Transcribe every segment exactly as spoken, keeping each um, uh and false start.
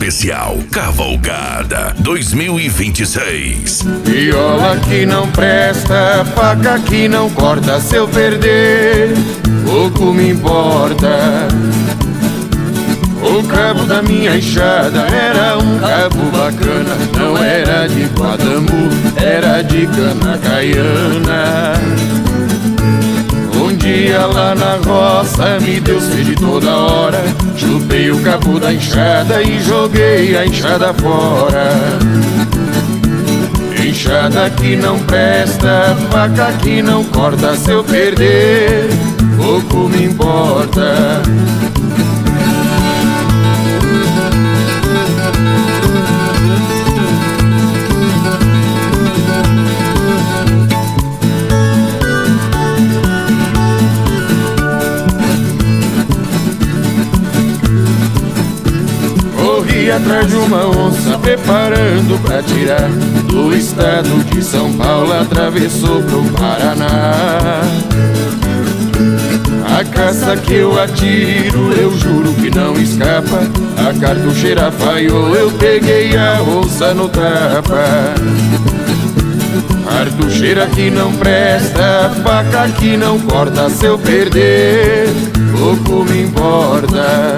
especial Cavalgada dois mil e vinte e seis. Viola que não presta, faca que não corta, se eu perder, pouco me importa. O cabo da minha enxada era um cabo bacana, não era de guadamu, era de cana caiana. Um dia lá na roça me deu sede toda hora, chupei o cabo da enxada e joguei a enxada fora. Enxada que não presta, faca que não corta, se eu perder, pouco me importa. Corri atrás de uma onça, preparando pra tirar do estado de São Paulo, atravessou pro Paraná. A caça que eu atiro, eu juro que não escapa. A cartucheira falhou, eu peguei a onça no tapa. Cartucheira que não presta, faca que não corta, se eu perder, pouco me importa.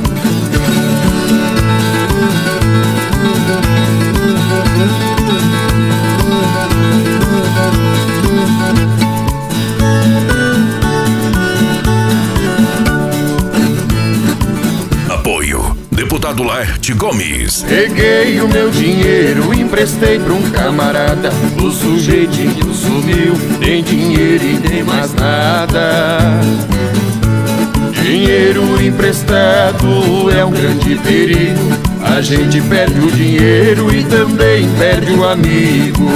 Apoio Deputado Laerte Gomes. Peguei o meu dinheiro, emprestei pra um camarada, o sujeitinho sumiu, nem dinheiro e nem mais nada. Dinheiro emprestado é um grande perigo, a gente perde o dinheiro e também perde o amigo.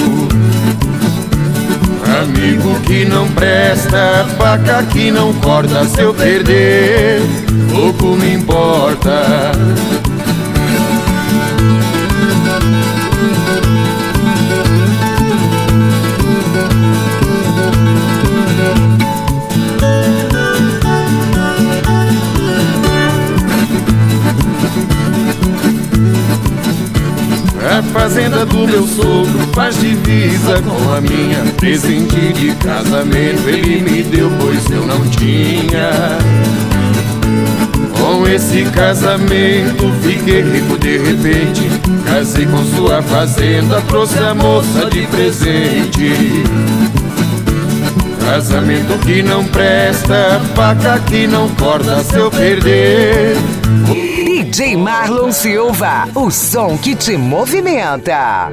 Amigo que não presta, faca que não corta, se eu perder, pouco me importa. A fazenda do meu sogro faz divisa com a minha, presente de casamento ele me deu, pois eu não tinha. Com esse casamento fiquei rico de repente, casei com sua fazenda, trouxe a moça de presente. Casamento que não presta, faca que não corta, se eu perder. D J Marlon Silva, o som que te movimenta.